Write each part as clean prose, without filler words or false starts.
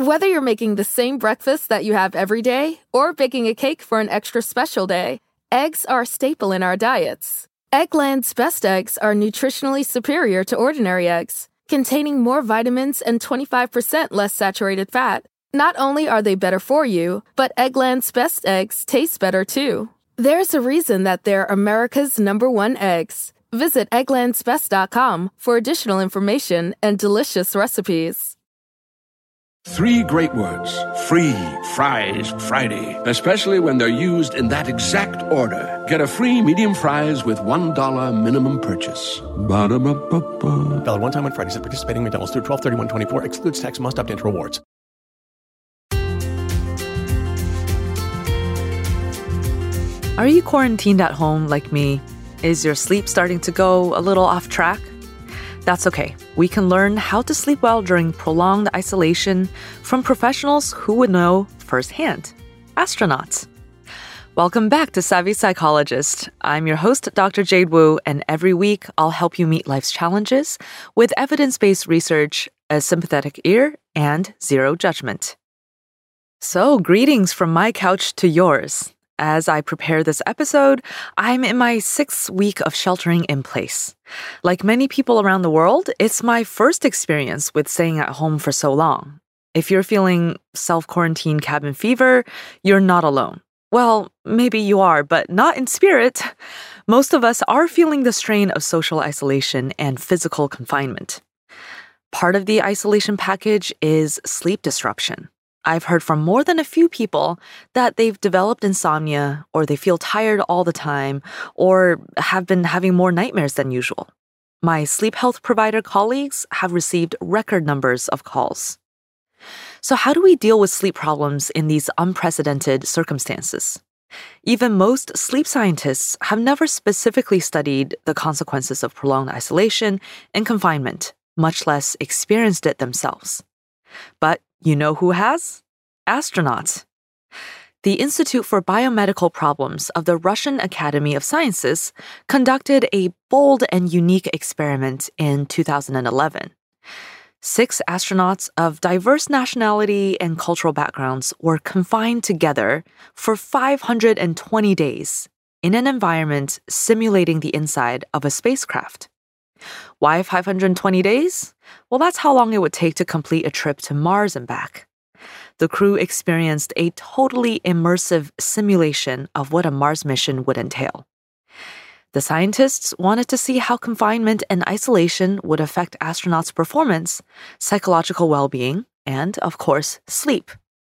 Whether you're making the same breakfast that you have every day or baking a cake for an extra special day, eggs are a staple in our diets. Eggland's best eggs are nutritionally superior to ordinary eggs, containing more vitamins and 25% less saturated fat. Not only are they better for you, but Eggland's best eggs taste better too. There's a reason that they're America's #1 eggs. Visit egglandsbest.com for additional information and delicious recipes. 3 great words. Free Fries Friday. Especially when they're used in that exact order. Get a free medium fries with $1 minimum purchase. Ba-da-ba-ba-ba. Valid one time on Fridays at participating McDonald's through 12/31/24. Excludes tax. Must opt into rewards. Are you quarantined at home like me? Is your sleep starting to go a little off track? That's okay. We can learn how to sleep well during prolonged isolation from professionals who would know firsthand. Astronauts. Welcome back to Savvy Psychologist. I'm your host, Dr. Jade Wu, and every week I'll help you meet life's challenges with evidence-based research, a sympathetic ear, and zero judgment. So, greetings from my couch to yours. As I prepare this episode, I'm in my 6th week of sheltering in place. Like many people around the world, it's my first experience with staying at home for so long. If you're feeling self-quarantine cabin fever, you're not alone. Well, maybe you are, but not in spirit. Most of us are feeling the strain of social isolation and physical confinement. Part of the isolation package is sleep disruption. I've heard from more than a few people that they've developed insomnia, or they feel tired all the time, or have been having more nightmares than usual. My sleep health provider colleagues have received record numbers of calls. So how do we deal with sleep problems in these unprecedented circumstances? Even most sleep scientists have never specifically studied the consequences of prolonged isolation and confinement, much less experienced it themselves. But you know who has? Astronauts. The Institute for Biomedical Problems of the Russian Academy of Sciences conducted a bold and unique experiment in 2011. 6 astronauts of diverse nationality and cultural backgrounds were confined together for 520 days in an environment simulating the inside of a spacecraft. Why 520 days? Well, that's how long it would take to complete a trip to Mars and back. The crew experienced a totally immersive simulation of what a Mars mission would entail. The scientists wanted to see how confinement and isolation would affect astronauts' performance, psychological well-being, and, of course, sleep.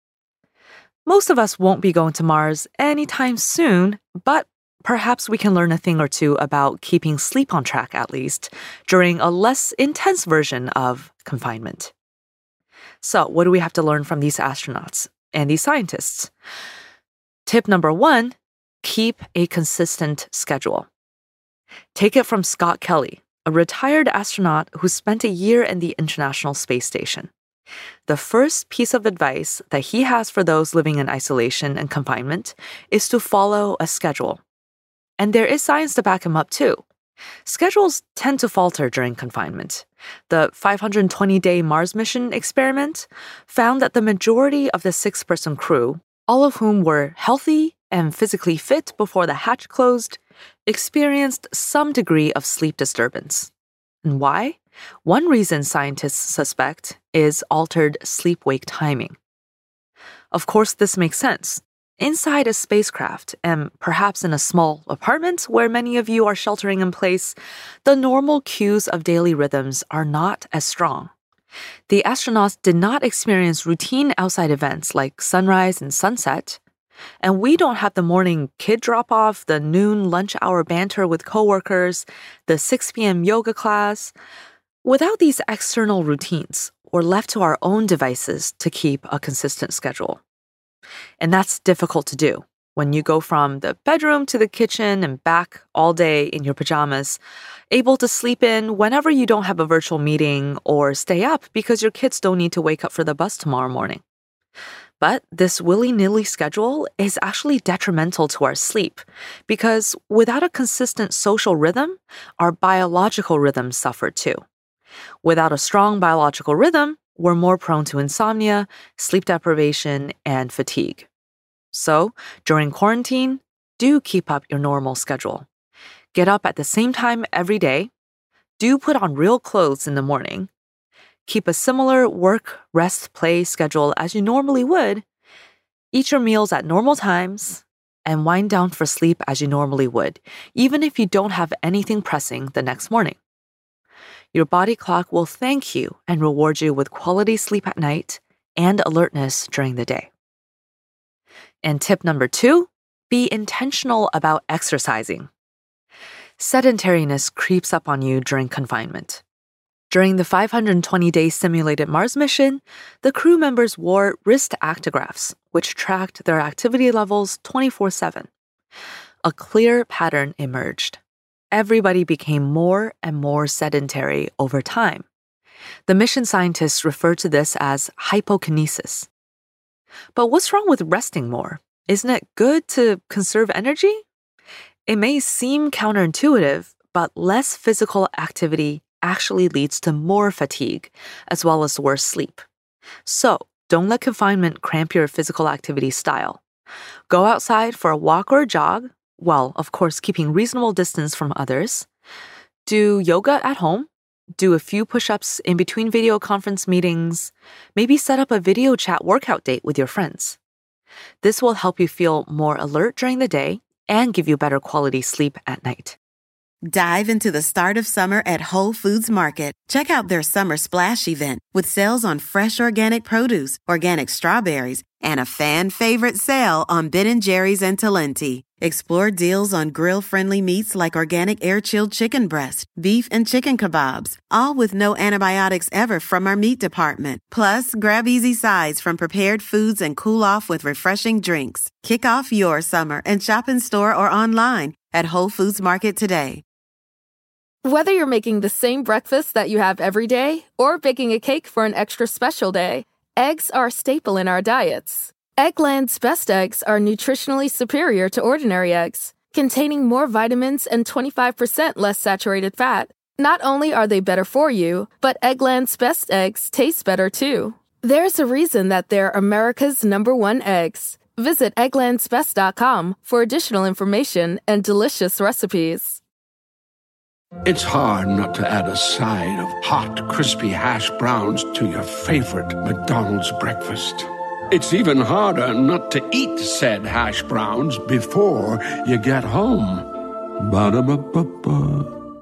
Most of us won't be going to Mars anytime soon, but perhaps we can learn a thing or two about keeping sleep on track, at least, during a less intense version of confinement. So, what do we have to learn from these astronauts and these scientists? Tip number 1, keep a consistent schedule. Take it from Scott Kelly, a retired astronaut who spent a year in the International Space Station. The first piece of advice that he has for those living in isolation and confinement is to follow a schedule. And there is science to back him up too. Schedules tend to falter during confinement. The 520-day Mars mission experiment found that the majority of the 6-person crew, all of whom were healthy and physically fit before the hatch closed, experienced some degree of sleep disturbance. And why? One reason scientists suspect is altered sleep-wake timing. Of course, this makes sense. Inside a spacecraft, and perhaps in a small apartment where many of you are sheltering in place, the normal cues of daily rhythms are not as strong. The astronauts did not experience routine outside events like sunrise and sunset, and we don't have the morning kid drop-off, the noon lunch hour banter with coworkers, the 6 p.m. yoga class. Without these external routines, we're left to our own devices to keep a consistent schedule. And that's difficult to do when you go from the bedroom to the kitchen and back all day in your pajamas, able to sleep in whenever you don't have a virtual meeting or stay up because your kids don't need to wake up for the bus tomorrow morning. But this willy-nilly schedule is actually detrimental to our sleep because without a consistent social rhythm, our biological rhythms suffer too. Without a strong biological rhythm, we're more prone to insomnia, sleep deprivation, and fatigue. So, during quarantine, do keep up your normal schedule. Get up at the same time every day. Do put on real clothes in the morning. Keep a similar work, rest, play schedule as you normally would. Eat your meals at normal times and wind down for sleep as you normally would, even if you don't have anything pressing the next morning. Your body clock will thank you and reward you with quality sleep at night and alertness during the day. And tip number 2, be intentional about exercising. Sedentariness creeps up on you during confinement. During the 520-day simulated Mars mission, the crew members wore wrist actigraphs, which tracked their activity levels 24/7. A clear pattern emerged. Everybody became more and more sedentary over time. The mission scientists refer to this as hypokinesis. But what's wrong with resting more? Isn't it good to conserve energy? It may seem counterintuitive, but less physical activity actually leads to more fatigue, as well as worse sleep. So, don't let confinement cramp your physical activity style. Go outside for a walk or a jog, while, of course, keeping reasonable distance from others. Do yoga at home. Do a few push-ups in between video conference meetings. Maybe set up a video chat workout date with your friends. This will help you feel more alert during the day and give you better quality sleep at night. Dive into the start of summer at Whole Foods Market. Check out their Summer Splash event with sales on fresh organic produce, organic strawberries, and a fan-favorite sale on Ben & Jerry's and Talenti. Explore deals on grill-friendly meats like organic air-chilled chicken breast, beef and chicken kebabs, all with no antibiotics ever from our meat department. Plus, grab easy sides from prepared foods and cool off with refreshing drinks. Kick off your summer and shop in store or online at Whole Foods Market today. Whether you're making the same breakfast that you have every day or baking a cake for an extra special day, eggs are a staple in our diets. Eggland's Best Eggs are nutritionally superior to ordinary eggs, containing more vitamins and 25% less saturated fat. Not only are they better for you, but Eggland's Best Eggs taste better too. There's a reason that they're America's #1 eggs. Visit egglandsbest.com for additional information and delicious recipes. It's hard not to add a side of hot, crispy hash browns to your favorite McDonald's breakfast. It's even harder not to eat said hash browns before you get home. Ba-da-ba-ba-ba.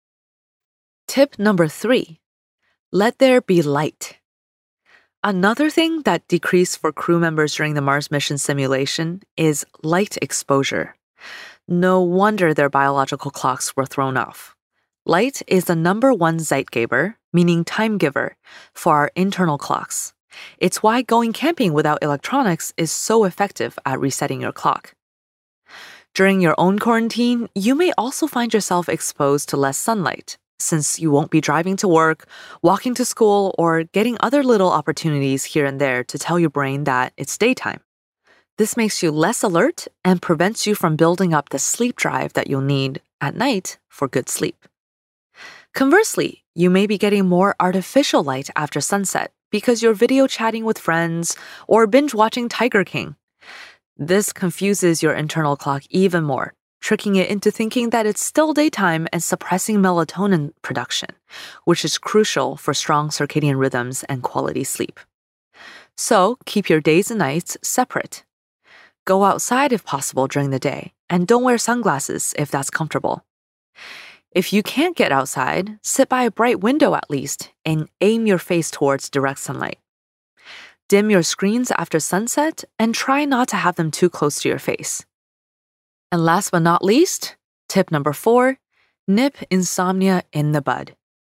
Tip number 3, let there be light. Another thing that decreased for crew members during the Mars mission simulation is light exposure. No wonder their biological clocks were thrown off. Light is the #1 Zeitgeber, meaning time giver, for our internal clocks. It's why going camping without electronics is so effective at resetting your clock. During your own quarantine, you may also find yourself exposed to less sunlight, since you won't be driving to work, walking to school, or getting other little opportunities here and there to tell your brain that it's daytime. This makes you less alert and prevents you from building up the sleep drive that you'll need at night for good sleep. Conversely, you may be getting more artificial light after sunset because you're video chatting with friends or binge watching Tiger King. This confuses your internal clock even more, tricking it into thinking that it's still daytime and suppressing melatonin production, which is crucial for strong circadian rhythms and quality sleep. So, keep your days and nights separate. Go outside if possible during the day, and don't wear sunglasses if that's comfortable. If you can't get outside, sit by a bright window at least and aim your face towards direct sunlight. Dim your screens after sunset and try not to have them too close to your face. And last but not least, tip number 4, nip insomnia in the bud.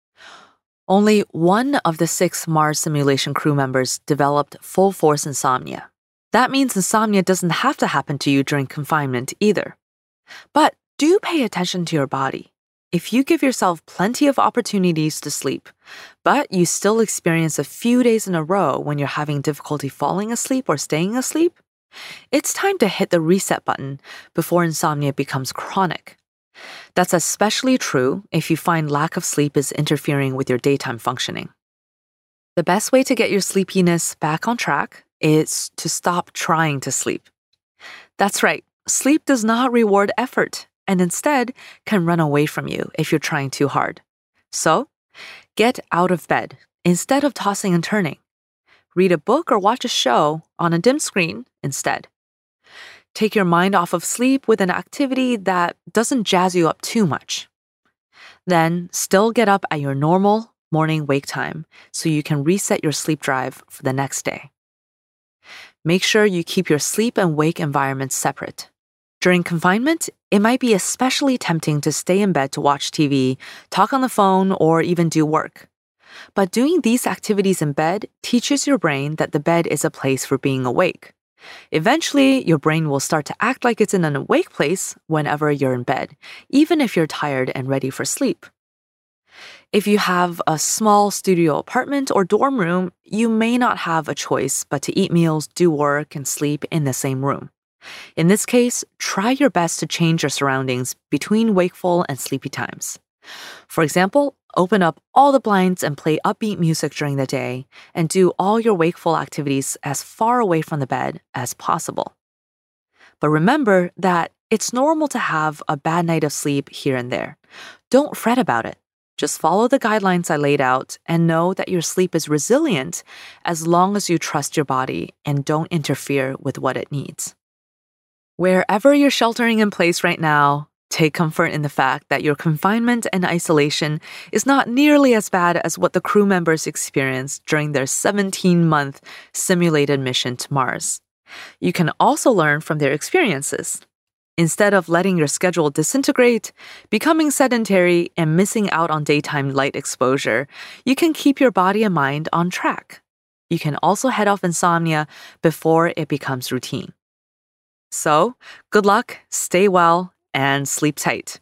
Only 1 of the 6 Mars simulation crew members developed full-force insomnia. That means insomnia doesn't have to happen to you during confinement either. But do pay attention to your body. If you give yourself plenty of opportunities to sleep, but you still experience a few days in a row when you're having difficulty falling asleep or staying asleep, it's time to hit the reset button before insomnia becomes chronic. That's especially true if you find lack of sleep is interfering with your daytime functioning. The best way to get your sleepiness back on track is to stop trying to sleep. That's right, sleep does not reward effort and instead can run away from you if you're trying too hard. So, get out of bed instead of tossing and turning. Read a book or watch a show on a dim screen instead. Take your mind off of sleep with an activity that doesn't jazz you up too much. Then, still get up at your normal morning wake time so you can reset your sleep drive for the next day. Make sure you keep your sleep and wake environments separate. During confinement, it might be especially tempting to stay in bed to watch TV, talk on the phone, or even do work. But doing these activities in bed teaches your brain that the bed is a place for being awake. Eventually, your brain will start to act like it's in an awake place whenever you're in bed, even if you're tired and ready for sleep. If you have a small studio apartment or dorm room, you may not have a choice but to eat meals, do work, and sleep in the same room. In this case, try your best to change your surroundings between wakeful and sleepy times. For example, open up all the blinds and play upbeat music during the day, and do all your wakeful activities as far away from the bed as possible. But remember that it's normal to have a bad night of sleep here and there. Don't fret about it. Just follow the guidelines I laid out and know that your sleep is resilient as long as you trust your body and don't interfere with what it needs. Wherever you're sheltering in place right now, take comfort in the fact that your confinement and isolation is not nearly as bad as what the crew members experienced during their 17-month simulated mission to Mars. You can also learn from their experiences. Instead of letting your schedule disintegrate, becoming sedentary, and missing out on daytime light exposure, you can keep your body and mind on track. You can also head off insomnia before it becomes routine. So, good luck, stay well, and sleep tight.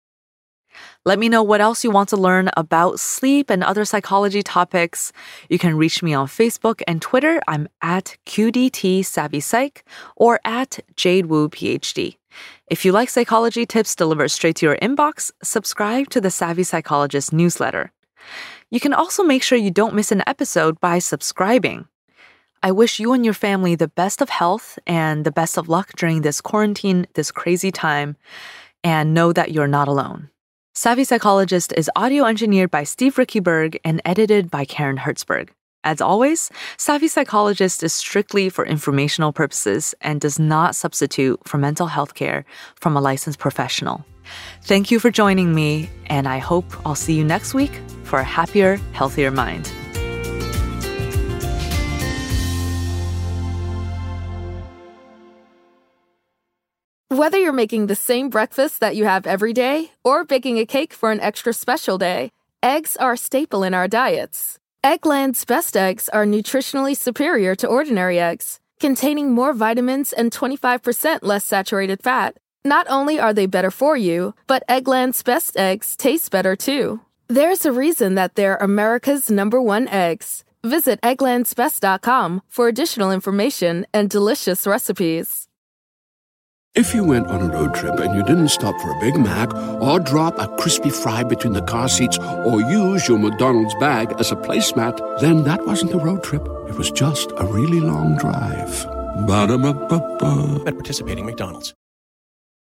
Let me know what else you want to learn about sleep and other psychology topics. You can reach me on Facebook and Twitter. I'm at QDT Savvy Psych or at Jade Wu PhD. If you like psychology tips delivered straight to your inbox, subscribe to the Savvy Psychologist newsletter. You can also make sure you don't miss an episode by subscribing. I wish you and your family the best of health and the best of luck during this quarantine, this crazy time, and know that you're not alone. Savvy Psychologist is audio engineered by Steve Rickyberg and edited by Karen Hertzberg. As always, Savvy Psychologist is strictly for informational purposes and does not substitute for mental health care from a licensed professional. Thank you for joining me, and I hope I'll see you next week for a happier, healthier mind. Whether you're making the same breakfast that you have every day or baking a cake for an extra special day, eggs are a staple in our diets. Eggland's Best Eggs are nutritionally superior to ordinary eggs, containing more vitamins and 25% less saturated fat. Not only are they better for you, but Eggland's Best Eggs taste better too. There's a reason that they're America's #1 eggs. Visit egglandsbest.com for additional information and delicious recipes. If you went on a road trip and you didn't stop for a Big Mac or drop a crispy fry between the car seats or use your McDonald's bag as a placemat, then that wasn't a road trip. It was just a really long drive. Ba-da-ba-ba-ba. At participating McDonald's.